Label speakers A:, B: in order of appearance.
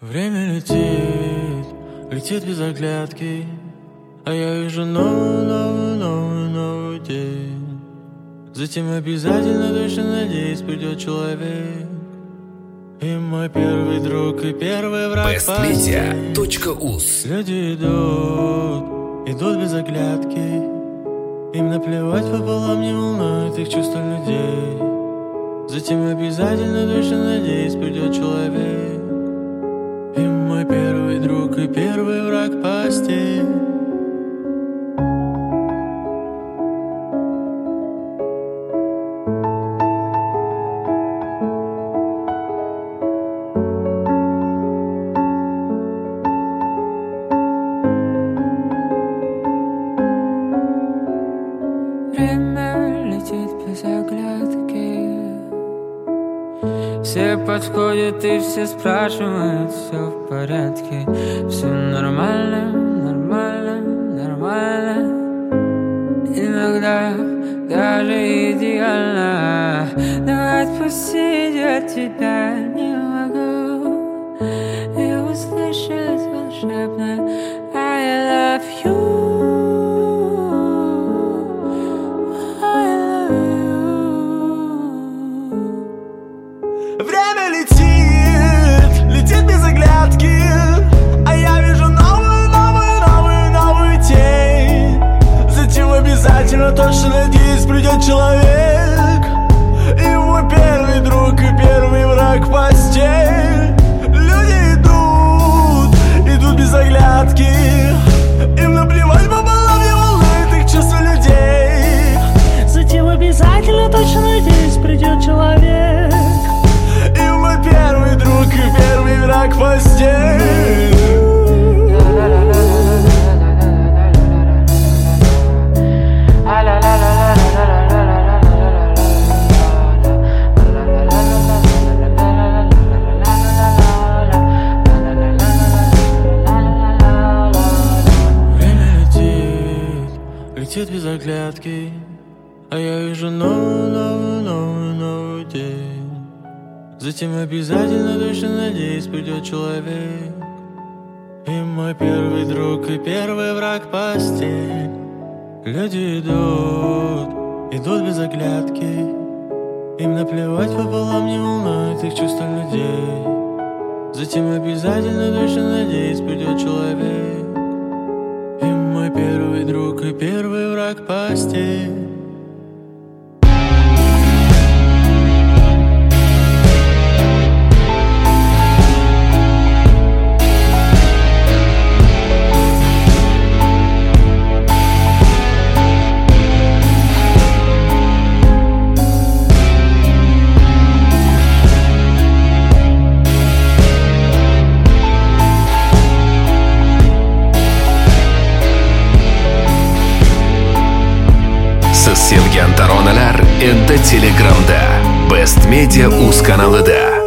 A: Время летит, летит без оглядки, а я вижу новый день. Затем обязательно, точно надеюсь, придет человек, и мой первый друг, и первый враг
B: bestmedia.uz.
A: Люди идут без оглядки, им наплевать пополам, не волнует их чувства людей. Затем обязательно, точно надеюсь, придет человек, и мой первый друг, и первый враг постель.
C: Время летит без оглядки. Все подходят и все спрашивают, все в порядке, все нормально, нормально, нормально. Иногда даже идеально, но отпустить от тебя не могу. И услышать волшебное I love you.
A: Время летит без оглядки, а я вижу новый день. Затем обязательно, точно надеюсь, придет человек, и мой первый друг, и первый враг постель. Люди идут без оглядки, им наплевать пополам, не волнует их чувства людей.
D: Затем обязательно, точно надеюсь, придет человек,
A: и мой первый друг, и первый враг постель. Время летит без оглядки, а я вижу новый день. Затем обязательно, точно надеюсь, придет человек, и мой первый друг, и первый враг постель. Люди идут без оглядки, им наплевать пополам, не волнует их чувства людей. Затем обязательно, точно надеюсь, придет человек, и мой первый друг, и первый враг постель.
B: Siz sevgan taronalar endi Telegramda bestmedia.uz kanalida.